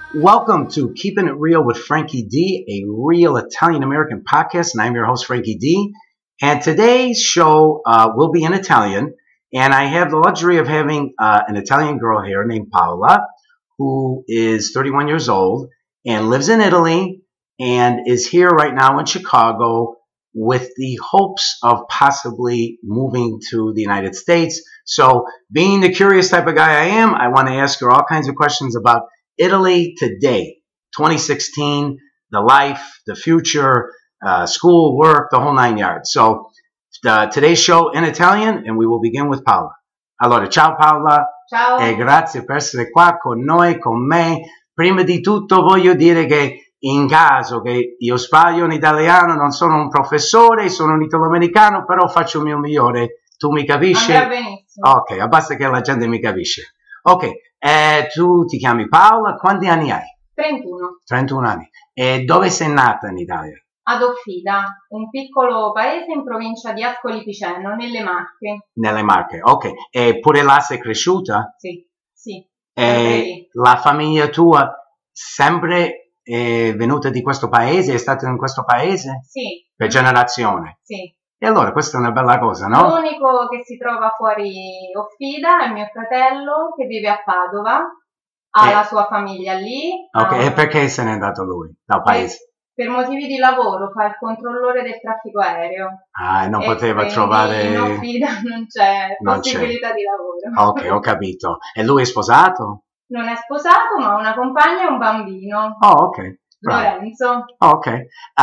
Welcome to Keeping It Real with Frankie D, a real Italian-American podcast, and I'm your host, Frankie D. And today's show will be in Italian, and I have the luxury of having an Italian girl here named Paola, who is 31 years old and lives in Italy and is here right now in Chicago with the hopes of possibly moving to the United States. So being the curious type of guy I am, I want to ask her all kinds of questions about Italy today, 2016, the life, the future, school, work, the whole nine yards. So today's show in Italian, and we will begin with Paola. Allora, ciao Paola. Ciao. E grazie per essere qua con noi, con me. Prima di tutto voglio dire che in caso che io sbaglio in italiano, non sono un professore, sono un italo-americano, però faccio il mio migliore. Tu mi capisci? Andrà benissimo. Ok, basta che la gente mi capisce. Ok, tu ti chiami Paola, quanti anni hai? 31. 31 anni. E dove sei nata in Italia? Ad Offida, un piccolo paese in provincia di Ascoli Piceno, nelle Marche. Nelle Marche, ok. E pure là sei cresciuta? Sì, sì. E la famiglia tua sempre è venuta di questo paese? È stata in questo paese? Sì. Per generazione? Sì. E allora questa è una bella cosa, no? L'unico che si trova fuori Offida è mio fratello che vive a Padova, ha la sua famiglia lì. Ok, e perché se n'è andato lui dal paese? Per motivi di lavoro, fa il controllore del traffico aereo. Ah, non poteva trovare... In Offida non c'è possibilità di lavoro. Ok, ho capito. E lui è sposato? Non è sposato, ma ha una compagna e un bambino. Oh, ok. Lorenzo. Oh, ok.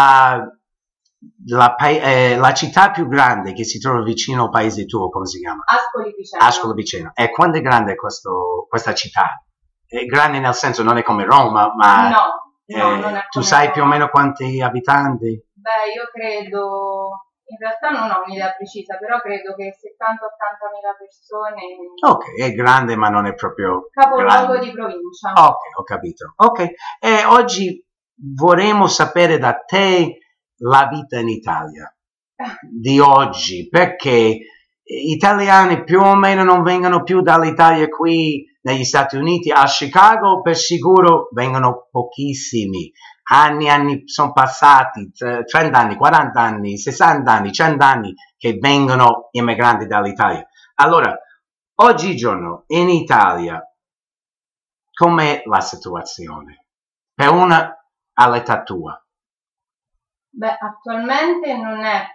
La città più grande che si trova vicino al paese tuo, come si chiama? Ascoli Piceno. Ascoli Piceno. E quanto è grande questa città? È grande nel senso non è come Roma, ma... No, non è tu come sai Roma. più o meno quanti abitanti? Beh, io credo... In realtà non ho un'idea precisa, però credo che 70-80 mila persone... Ok, è grande ma non è proprio capoluogo di provincia. Ok, ho capito. Ok, e oggi vorremmo sapere da te la vita in Italia di oggi, perché italiani più o meno non vengono più dall'Italia qui negli Stati Uniti, a Chicago per sicuro vengono pochissimi. Anni sono passati, 30 anni, 40 anni, 60 anni, 100 anni che vengono immigranti dall'Italia. Allora, oggigiorno in Italia, com'è la situazione? Per una all'età tua? Beh, attualmente non è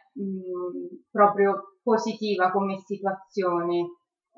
proprio positiva come situazione.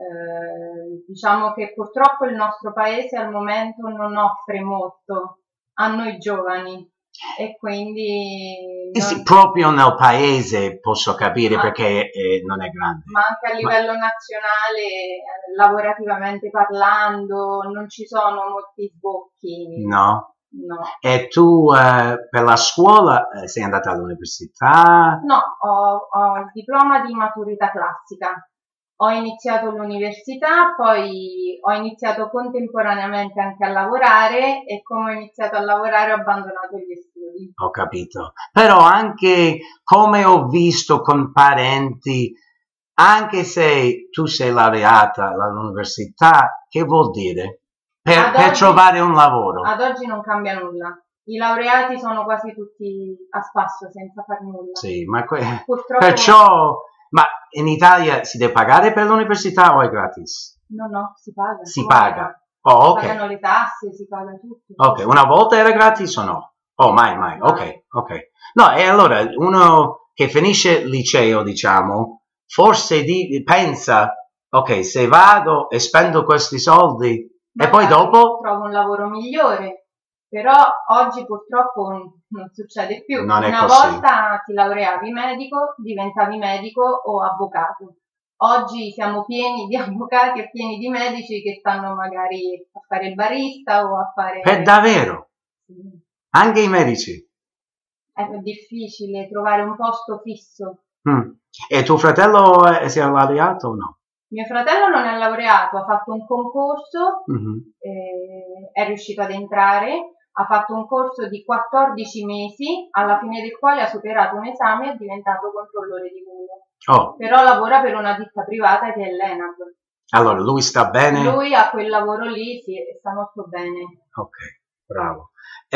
Diciamo che purtroppo il nostro paese al momento non offre molto a noi giovani e quindi... Sì, proprio nel paese posso capire perché non è grande. Ma anche a livello nazionale, lavorativamente parlando, non ci sono molti sbocchi. No? No. E tu per la scuola sei andata all'università? No, ho il diploma di maturità classica. Ho iniziato l'università, poi ho iniziato contemporaneamente anche a lavorare e come ho iniziato a lavorare ho abbandonato gli studi. Ho capito. Però anche come ho visto con parenti, anche se tu sei laureata all'università, che vuol dire? Per trovare un lavoro. Ad oggi non cambia nulla. I laureati sono quasi tutti a spasso senza fare nulla. Sì, ma purtroppo... perciò, ma in Italia si deve pagare per l'università o è gratis? No, si paga. Si paga. Oh, ok. Si pagano le tasse, si paga tutto. Ok, una volta era gratis o no? Oh, mai. Ok. No, e allora uno che finisce il liceo, diciamo, forse pensa, ok, se vado e spendo questi soldi e poi dopo trovo un lavoro migliore, però oggi purtroppo non succede più. Una volta ti laureavi medico, diventavi medico o avvocato. Oggi siamo pieni di avvocati e pieni di medici che stanno magari a fare il barista o a fare... Per davvero? Sì. Anche i medici? È difficile trovare un posto fisso. E tuo fratello si è laureato o no? Mio fratello non è laureato, ha fatto un concorso, è riuscito ad entrare, ha fatto un corso di 14 mesi, alla fine del quale ha superato un esame e è diventato controllore di volo. Oh. Però lavora per una ditta privata che è l'ENAV. Allora, lui sta bene? Lui a quel lavoro lì sta molto bene. Ok. bravo.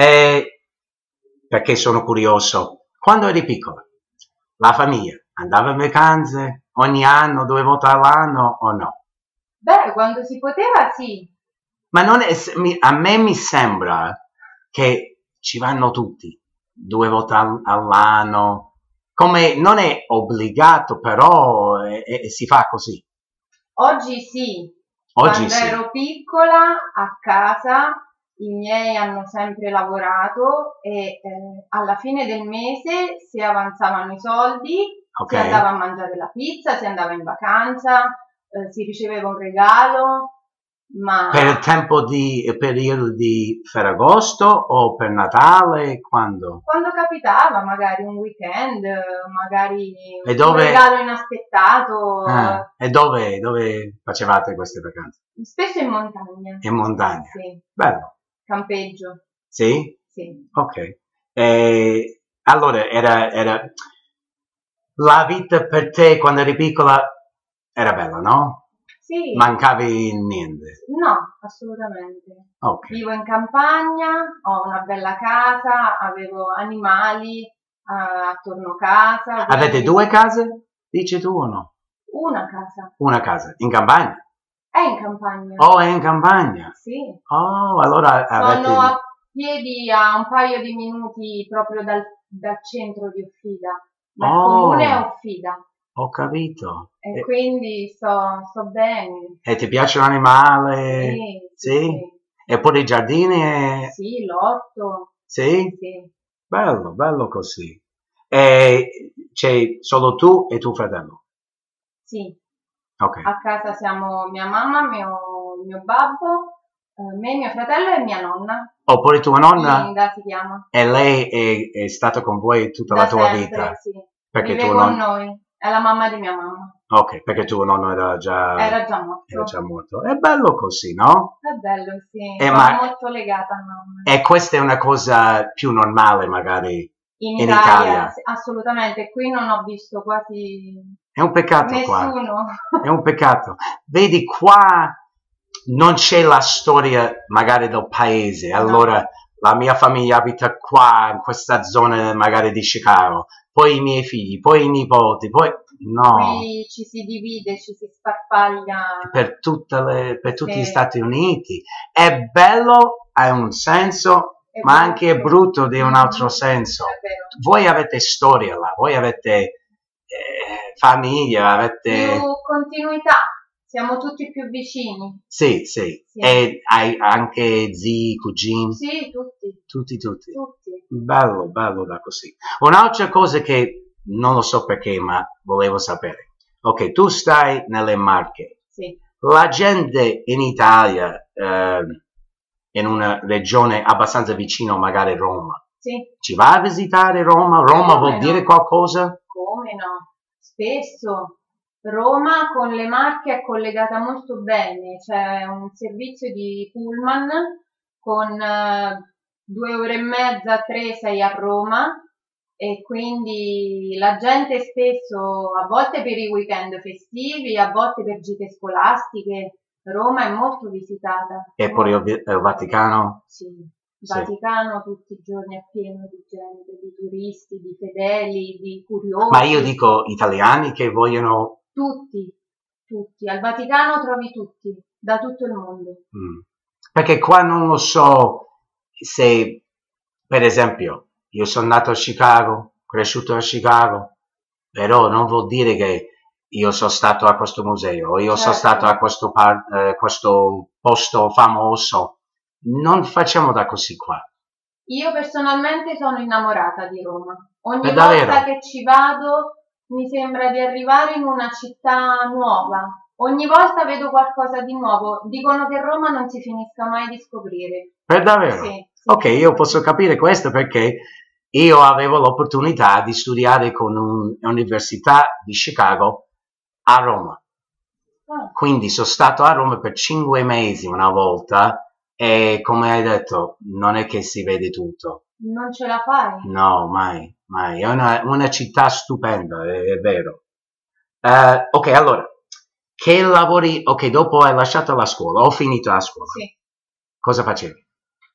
Perché sono curioso. Quando eri piccola, la famiglia andava in vacanze ogni anno, 2 volte all'anno o no? Beh, quando si poteva sì. Ma non è, a me mi sembra che ci vanno tutti 2 volte all'anno, come non è obbligato, però si fa così. Oggi sì. Oggi Quando sì. ero piccola a casa i miei hanno sempre lavorato e alla fine del mese si avanzavano i soldi, si andava a mangiare la pizza, si andava in vacanza, si riceveva un regalo. Ma per il periodo di Ferragosto o per Natale? Quando? Quando capitava, magari un weekend, magari E dove? Un regalo inaspettato. E dove facevate queste vacanze? Spesso in montagna. In montagna? Sì. Bello. Campeggio. Sì? Sì. Ok. Allora, era la vita per te quando eri piccola era bella, no? Sì. Mancavi niente? No, assolutamente. Okay. Vivo in campagna, ho una bella casa, avevo animali attorno casa. Avete 2 case? Dici tu o no? Una casa. Una casa. In campagna? È in campagna. Oh, è in campagna? Sì. Oh, allora avete... Sono a piedi a un paio di minuti proprio dal centro di Uffida, ma il comune è Uffida. Ho capito. E quindi sto bene. E ti piacciono animali? Sì, Sì? sì. E pure i giardini? Sì, l'orto. Sì? Sì. Bello, bello così. E c'è solo tu e tuo fratello? Sì. Ok. A casa siamo mia mamma, mio babbo, me, mio fratello e mia nonna. Oppure tua nonna? Linda si chiama. E lei è stata con voi tutta Da la tua sempre, vita? sì. Perché Vive con noi. È la mamma di mia mamma. Ok, perché tuo nonno era già morto. Era già morto. È bello così, no? È bello, sì. Ma... Sono molto legata a nonna. E questa è una cosa più normale magari in Italia. Assolutamente. Qui non ho visto quasi È un peccato nessuno. Qua. È un peccato. Vedi, qua non c'è la storia magari del paese. No. Allora, la mia famiglia abita qua, in questa zona magari di Chicago. Poi i miei figli, poi i nipoti, poi... No. Qui ci si divide, ci si sparpaglia. Per tutti gli Stati Uniti. È bello, ha un senso, ma anche è brutto di un altro senso. Voi avete storia là, voi avete famiglia, avete... Più continuità, siamo tutti più vicini. Sì, sì. E hai anche zii, cugini? Sì, tutti. Tutti. Bello, bello da così. Un'altra cosa che non lo so perché, ma volevo sapere. Ok, tu stai nelle Marche. Sì. La gente in Italia, in una regione abbastanza vicino magari a Roma, sì. Ci va a visitare Roma? Roma vuol dire qualcosa? Come no? Spesso. Roma con le Marche è collegata molto bene, c'è un servizio di pullman con 2 ore e mezza, 3 sei a Roma e quindi la gente spesso, a volte per i weekend festivi, a volte per gite scolastiche, Roma è molto visitata. E pure il Vaticano? Sì, il Vaticano tutti i giorni è pieno di gente, di turisti, di fedeli, di curiosi. Ma io dico italiani che vogliono... Tutti. Al Vaticano trovi tutti, da tutto il mondo. Perché qua non lo so se, per esempio, io sono nato a Chicago, cresciuto a Chicago, però non vuol dire che io sono stato a questo museo, o io sono stato a questo posto famoso. Non facciamo da così qua. Io personalmente sono innamorata di Roma. Ogni volta che ci vado mi sembra di arrivare in una città nuova. Ogni volta vedo qualcosa di nuovo. Dicono che Roma non si finisca mai di scoprire. Per davvero? Sì. Ok, io posso capire questo perché io avevo l'opportunità di studiare con un'università di Chicago a Roma. Quindi sono stato a Roma per 5 mesi una volta e come hai detto non è che si vede tutto. Non ce la fai? No, mai. È una città stupenda, è vero. Ok, allora, che lavori... Ok, dopo hai lasciato la scuola, ho finito la scuola. Sì. Cosa facevi?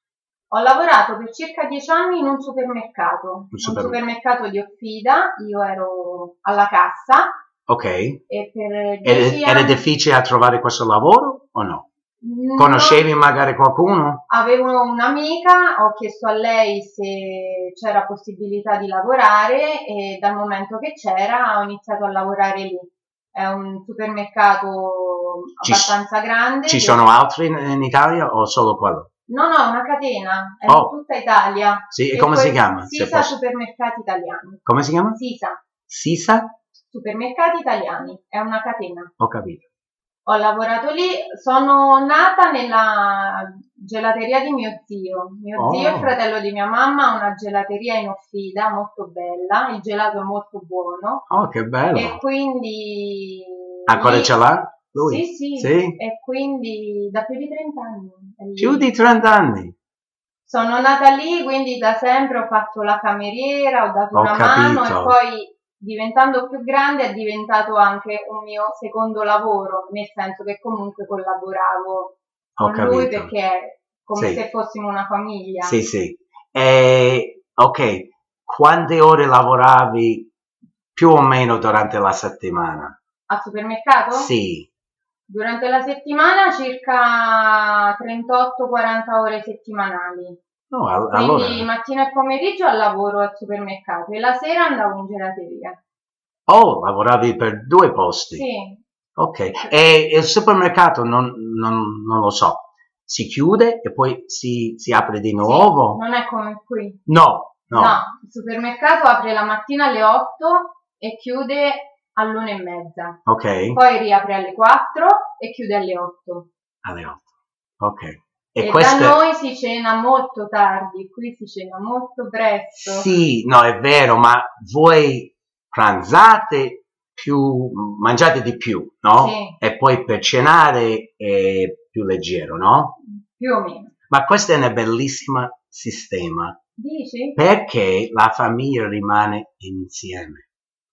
Ho lavorato per circa 10 anni in un supermercato. Un supermercato di Offida, io ero alla cassa. Ok. E per 10 era difficile a trovare questo lavoro o no? Conoscevi magari qualcuno? Avevo un'amica, ho chiesto a lei se c'era possibilità di lavorare e dal momento che c'era ho iniziato a lavorare lì. È un supermercato abbastanza grande. Ci sono altri in Italia o solo quello? No, è una catena, è in tutta Italia. Sì, e come si chiama? Sisa Supermercati Italiani. Come si chiama? Sisa. Sisa? Supermercati Italiani, è una catena. Ho capito. Ho lavorato lì, sono nata nella gelateria di mio zio. Mio zio, il fratello di mia mamma, ha una gelateria in Offida molto bella, il gelato è molto buono. Oh, che bello! E quindi... Ancora ce l'ha lui? Sì, e quindi da più di 30 anni. Più di 30 anni? Sono nata lì, quindi da sempre ho fatto la cameriera, ho dato una mano e poi... diventando più grande è diventato anche un mio secondo lavoro, nel senso che comunque collaboravo con lui perché è come se fossimo una famiglia. Sì. Ok, quante ore lavoravi più o meno durante la settimana? Al supermercato? Sì. Durante la settimana circa 38-40 ore settimanali. Quindi mattina e pomeriggio al lavoro al supermercato e la sera andavo in gelateria. Oh, lavoravi per 2 posti? Sì. Ok, e il supermercato non lo so, si chiude e poi si apre di nuovo? Sì, non è come qui. No, il supermercato apre la mattina alle 8 e chiude all'1:30. Ok. Poi riapre alle 4 e chiude alle 8. Alle 8, ok. E da noi si cena molto tardi, qui si cena molto presto. Sì, no, è vero, ma voi pranzate mangiate di più, no? Sì. E poi per cenare è più leggero, no? Più o meno. Ma questo è un bellissimo sistema. Dici? Perché la famiglia rimane insieme.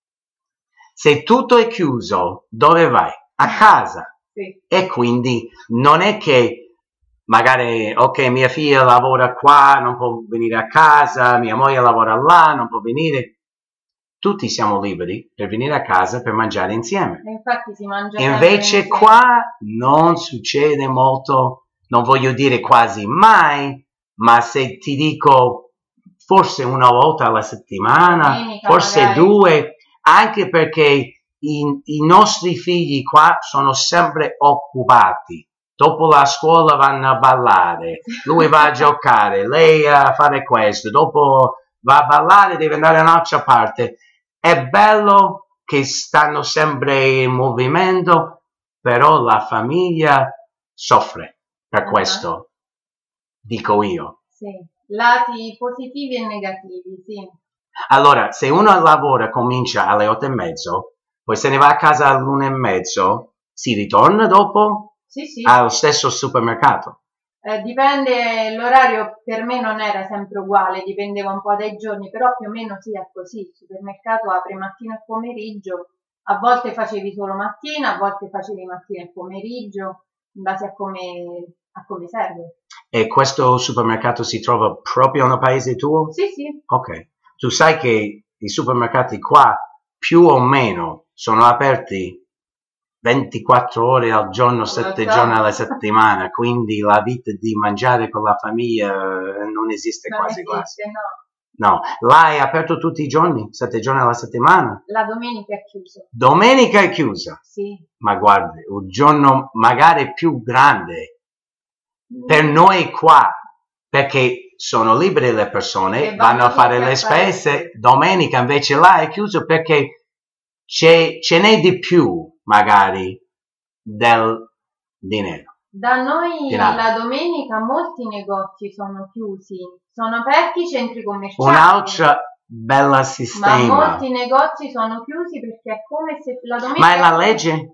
Se tutto è chiuso, dove vai? A casa. Sì. E quindi non è che magari, ok, mia figlia lavora qua, non può venire a casa, mia moglie lavora là, non può venire. Tutti siamo liberi per venire a casa per mangiare insieme. E infatti si mangia Invece insieme. Qua non succede molto, non voglio dire quasi mai, ma se ti dico forse una volta alla settimana, Domenica, forse magari. 2, anche perché i nostri figli qua sono sempre occupati. Dopo la scuola vanno a ballare, lui va a giocare, lei a fare questo, dopo va a ballare, deve andare da un'altra parte. È bello che stanno sempre in movimento, però la famiglia soffre per questo, dico io. Sì, lati positivi e negativi, sì. Allora, se uno lavora, comincia alle 8:30, poi se ne va a casa all'1:30, si ritorna dopo? Sì. Allo stesso supermercato? Dipende, l'orario per me non era sempre uguale, dipendeva un po' dai giorni, però più o meno sì, è così. Il supermercato apre mattina e pomeriggio, a volte facevi solo mattina, a volte facevi mattina e pomeriggio, in base a come serve. E questo supermercato si trova proprio nel paese tuo? Sì. Ok. Tu sai che i supermercati qua più o meno sono aperti 24 ore al giorno, 7 giorni alla settimana, quindi la vita di mangiare con la famiglia non esiste quasi. No, là è aperto tutti i giorni, 7 giorni alla settimana? La domenica è chiuso. Domenica è chiusa? Sì. Ma guardi, un giorno magari più grande per noi qua, perché sono libere le persone, vanno a fare le spese, domenica invece là è chiuso perché ce n'è di più magari del dinero. Da noi la domenica molti negozi sono chiusi, sono aperti i centri commerciali. Un'altra bella sistema. Ma molti negozi sono chiusi perché è come se la domenica... Ma è la legge?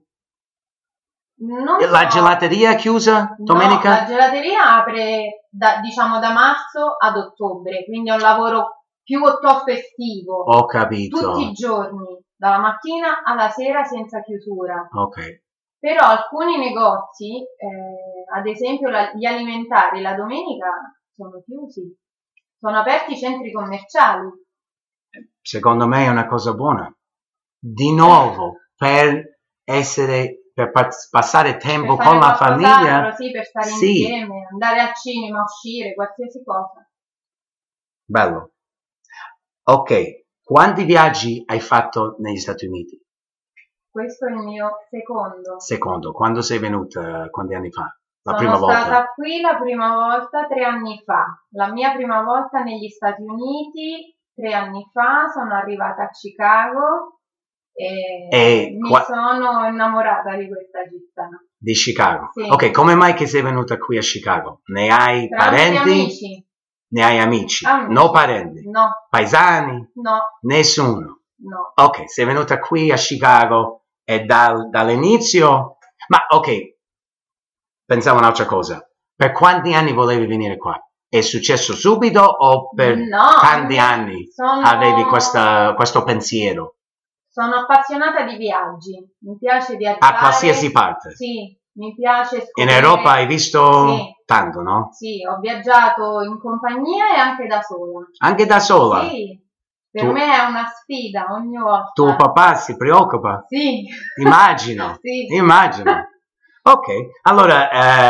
La gelateria è chiusa domenica? No, la gelateria apre da marzo ad ottobre, quindi è un lavoro più estivo. Ho capito. Tutti i giorni, dalla mattina alla sera senza chiusura. Ok. Però alcuni negozi, ad esempio gli alimentari, la domenica sono chiusi. Sono aperti i centri commerciali. Secondo me è una cosa buona. Di nuovo, per passare tempo con la famiglia. Sì, per stare insieme, andare al cinema, uscire, qualsiasi cosa. Bello. Ok, quanti viaggi hai fatto negli Stati Uniti? Questo è il mio secondo. Secondo, quando sei venuta, quanti anni fa? Sono stata qui la prima volta 3 anni fa. La mia prima volta negli Stati Uniti 3 anni fa, sono arrivata a Chicago e mi sono innamorata di questa città. Di Chicago? Sì. Ok, come mai che sei venuta qui a Chicago? Ne hai parenti? Amici. Ne hai amici? No parenti? No. Paesani? No. Nessuno? No. Ok, sei venuta qui a Chicago e dall'inizio... Ma ok, pensavo un'altra cosa. Per quanti anni volevi venire qua? È successo subito o per tanti anni avevi questo pensiero? Sono appassionata di viaggi, mi piace viaggiare. A qualsiasi parte? Sì, mi piace scoprire. In Europa hai visto tanto, no? Sì, ho viaggiato in compagnia e anche da sola. Anche da sola? Sì, per me è una sfida ogni volta. Tuo papà si preoccupa? Sì. Immagino, sì. Immagino. Ok, allora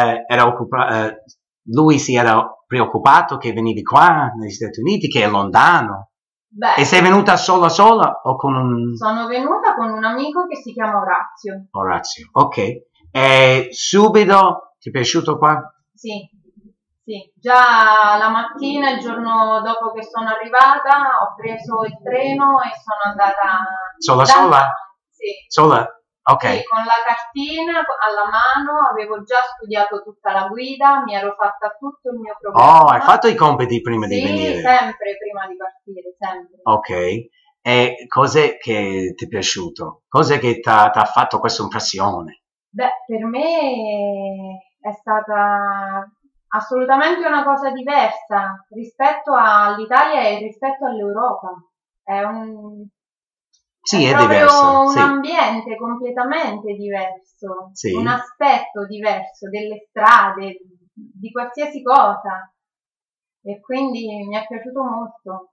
lui si era preoccupato che venivi qua negli Stati Uniti, che è lontano. Beh, e sei venuta sola o con un... Sono venuta con un amico che si chiama Orazio. Orazio, ok. E subito ti è piaciuto qua? Sì, sì. Già la mattina, il giorno dopo che sono arrivata, ho preso il treno e sono andata... Sola? Sì. Sola? Ok. Sì, con la cartina alla mano, avevo già studiato tutta la guida, mi ero fatta tutto il mio programma. Oh, hai fatto i compiti prima di venire? Sì, sempre prima di partire, sempre. Ok. E cos'è che ti è piaciuto? Cos'è che ti ha fatto questa impressione? Beh, per me è stata assolutamente una cosa diversa rispetto all'Italia e rispetto all'Europa. È Sì, è proprio diverso, un ambiente completamente diverso, sì. Un aspetto diverso delle strade, di qualsiasi cosa. E quindi mi è piaciuto molto.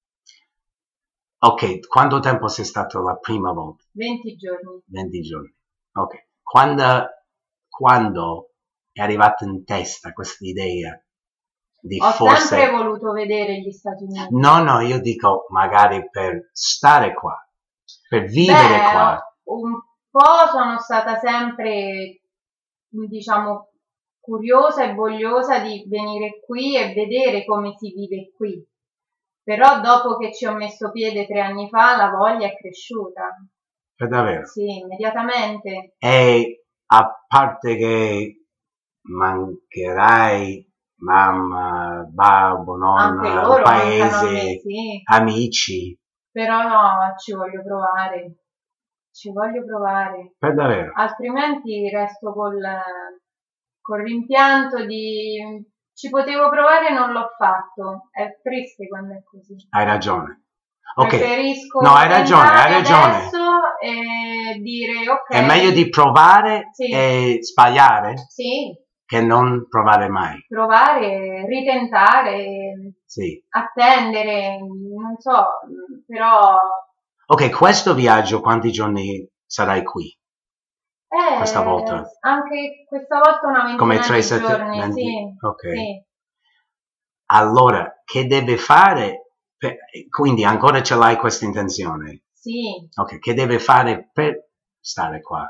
Ok, quanto tempo sei stato la prima volta? 20 giorni. 20 giorni, ok. Quando è arrivata in testa questa idea di Ho sempre voluto vedere gli Stati Uniti. No, io dico magari per stare qua, per vivere qua. Un po' sono stata sempre, diciamo, curiosa e vogliosa di venire qui e vedere come si vive qui. Però dopo che ci ho messo piede 3 anni fa, la voglia è cresciuta. Per davvero? Sì, immediatamente. E a parte che mancherai mamma, babbo, nonna, paese, sì. amici. Però no, ci voglio provare. Ci voglio provare. Per davvero? Altrimenti resto col rimpianto di... Ci potevo provare e non l'ho fatto. È triste quando è così. Hai ragione. Ok. Preferisco hai ragione. adesso e dire ok. È meglio di provare e sbagliare che non provare mai. Provare, ritentare, attendere, non so, però... Ok, questo viaggio quanti giorni sarai qui? Questa volta? Anche questa volta una ventina di giorni, 20? sì. Ok. Sì. Allora, che deve fare? Quindi ancora ce l'hai questa intenzione? Sì. Ok, che deve fare per stare qua?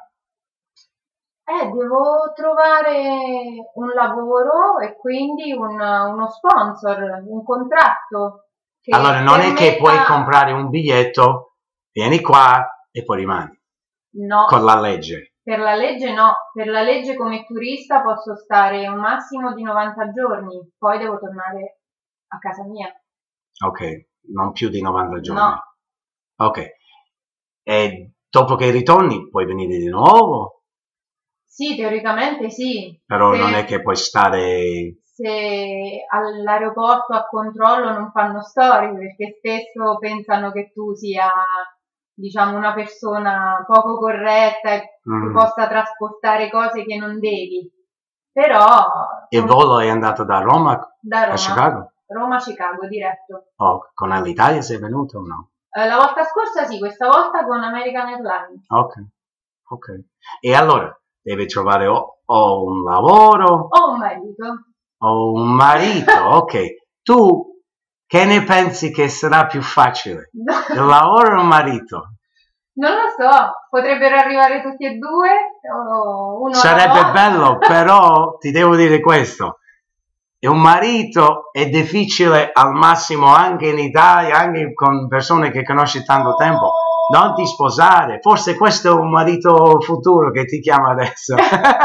Devo trovare un lavoro e quindi uno sponsor, un contratto. Allora, non è che puoi comprare un biglietto, vieni qua e poi rimani. No. Con la legge. Per la legge no. Per la legge come turista posso stare un massimo di 90 giorni, poi devo tornare a casa mia. Ok, non più di 90 giorni. No. Ok. E dopo che ritorni puoi venire di nuovo? Sì, teoricamente sì. Però non è che puoi stare... Se all'aeroporto a controllo non fanno storie, perché spesso pensano che tu sia, diciamo, una persona poco corretta e tu possa trasportare cose che non devi. Però... Il volo è andato da Roma Da Roma. A Chicago? Roma-Chicago, diretto. Oh, con Alitalia sei venuto o no? La volta scorsa sì, questa volta con American Airlines. Ok. E allora, devi trovare o un lavoro... O un marito. O un marito, ok. Tu che ne pensi che sarà più facile? Il lavoro o un marito? Non lo so, potrebbero arrivare tutti e due, o uno Sarebbe bello, però ti devo dire questo. E un marito è difficile al massimo anche in Italia, anche con persone che conosci tanto tempo. Non ti sposare, forse questo è un marito futuro che ti chiama adesso.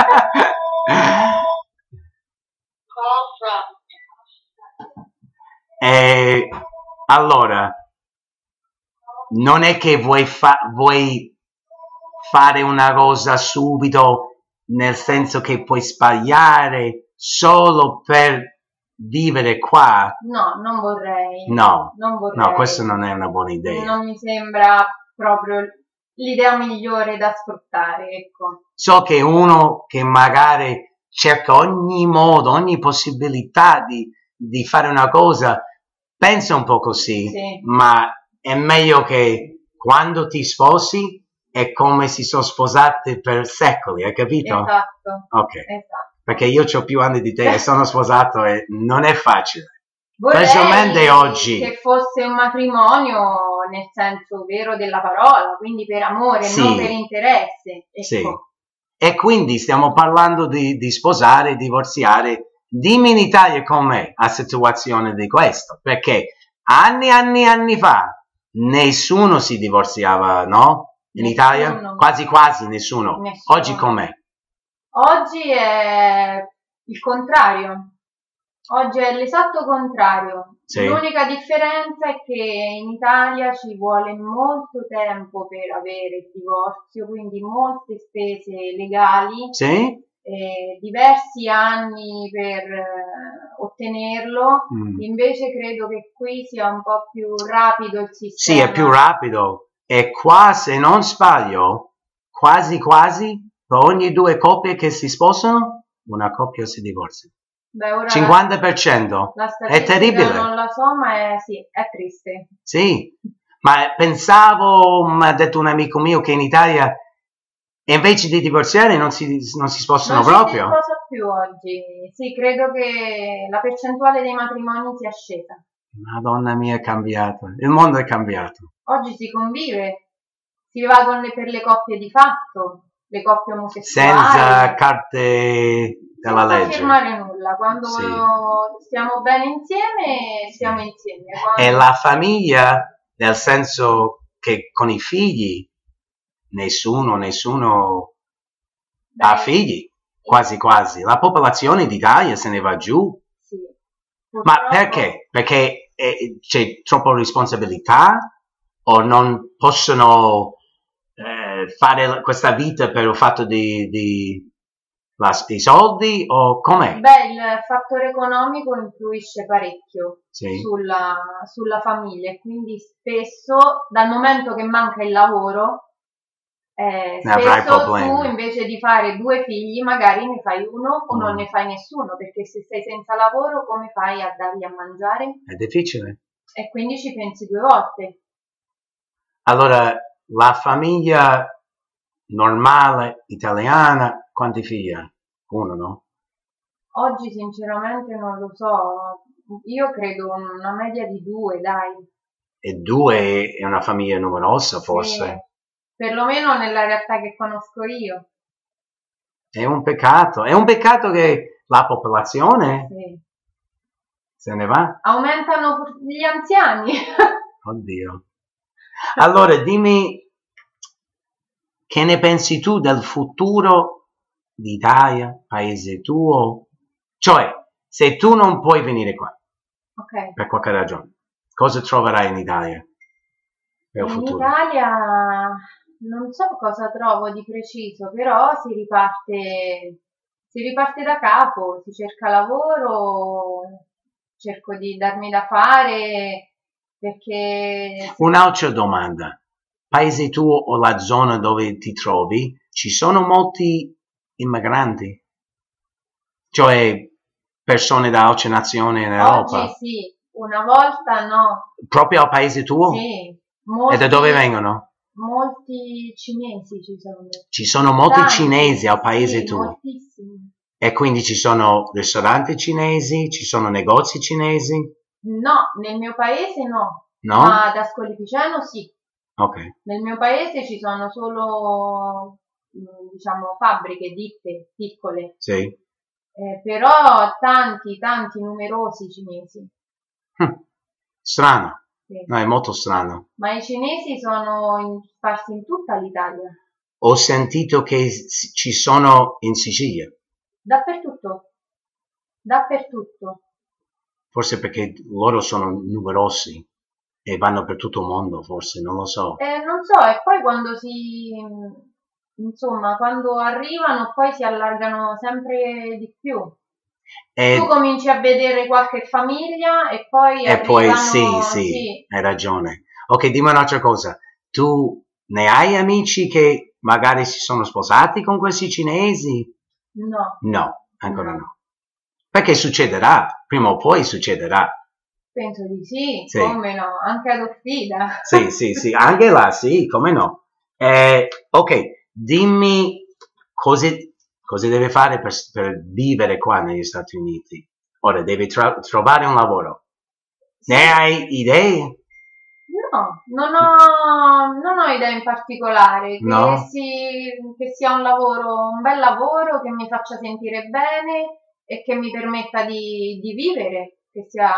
E allora, non è che vuoi fare una cosa subito, nel senso che puoi sbagliare solo per vivere qua. No, non vorrei. No, non vorrei. No, questa non è una buona idea. Non mi sembra proprio l'idea migliore da sfruttare, ecco. So che uno che magari cerca ogni modo, ogni possibilità di fare una cosa, pensa un po' così, sì. Ma è meglio che quando ti sposi è come si sono sposate per secoli, hai capito? Esatto. Ok. Esatto. Perché io ho più anni di te e sono sposato e non è facile. Vorrei specialmente oggi. Che fosse un matrimonio nel senso vero della parola, quindi per amore, sì. Non per interesse. Ecco. Sì. E quindi stiamo parlando di sposare, divorziare. Dimmi in Italia com'è la situazione di questo, perché anni fa nessuno si divorziava, no? In Italia? Quasi nessuno. Oggi com'è? Oggi è il contrario. Oggi è l'esatto contrario. Sì. L'unica differenza è che in Italia ci vuole molto tempo per avere il divorzio, quindi molte spese legali, sì. Diversi anni per ottenerlo. Invece credo che qui sia un po' più rapido il sistema. Sì, è più rapido. E qua, se non sbaglio, quasi per ogni 2 coppie che si sposano, una coppia si divorzia. Beh, ora 50%. È terribile. Non la so, ma sì, è triste. Sì, ma pensavo, mi ha detto un amico mio che inItalia invece di divorziare non si sposano proprio. Non si sposa più oggi. Sì, credo che la percentuale dei matrimoni sia scesa. Madonna mia, è cambiato. Il mondo è cambiato. Oggi si convive, si va per le coppie di fatto, le coppie omosessuali. Senza carte della legge. Senza firmare nulla. Quando stiamo bene insieme, stiamo insieme. E la famiglia, nel senso che con i figli, nessuno ha figli, quasi. La popolazione d'Italia se ne va giù. Sì. Ma perché? Perché c'è troppa responsabilità o non possono fare questa vita per il fatto di soldi o com'è? Beh, il fattore economico influisce parecchio sì. sulla famiglia e quindi spesso dal momento che manca il lavoro spesso tu invece di fare 2 figli magari ne fai uno o non ne fai nessuno, perché se sei senza lavoro come fai a dargli a mangiare? È difficile. E quindi ci pensi 2 volte. Allora, la famiglia normale italiana, quanti figli ha? 1, no? Oggi sinceramente non lo so, io credo una media di 2, dai. E 2 è una famiglia numerosa forse? Sì, perlomeno nella realtà che conosco io. È un peccato che la popolazione se ne va. Aumentano gli anziani. Oddio. Allora dimmi, che ne pensi tu del futuro d'Italia, paese tuo? Cioè, se tu non puoi venire qua, per qualche ragione, cosa troverai in Italia per il futuro? In Italia non so cosa trovo di preciso, però si riparte da capo, si cerca lavoro, cerco di darmi da fare, perché... Un'altra domanda. Paese tuo o la zona dove ti trovi, ci sono molti immigranti? Cioè persone da altre nazioni in Europa? Oggi sì, una volta no. Proprio al paese tuo? Sì. E da dove vengono? Molti cinesi ci sono. Ci sono molti cinesi al paese tuo? Moltissimi. E quindi ci sono ristoranti cinesi, ci sono negozi cinesi? No, nel mio paese no. No? Ma da Scolipiceno sì. Ok. Nel mio paese ci sono solo, diciamo, fabbriche, ditte piccole. Sì. Però tanti numerosi cinesi. Strano. Sì. No, è molto strano. Ma i cinesi sono sparsi in tutta l'Italia. Ho sentito che ci sono in Sicilia. Dappertutto. Dappertutto. Forse perché loro sono numerosi e vanno per tutto il mondo, forse, non lo so. Non so, e poi insomma, quando arrivano poi si allargano sempre di più. Tu cominci a vedere qualche famiglia e poi arrivano... sì, hai ragione. Ok, dimmi un'altra cosa. Tu ne hai amici che magari si sono sposati con questi cinesi? No. No, ancora no. Perché succederà, prima o poi succederà. Penso di sì, come no, anche ad Offida. Sì, anche là, sì, come no. Ok, dimmi cosa deve fare per vivere qua negli Stati Uniti. Ora, devi trovare un lavoro. Sì. Ne hai idee? No, non ho idee in particolare, No? che sia un bel lavoro, che mi faccia sentire bene e che mi permetta di vivere, che sia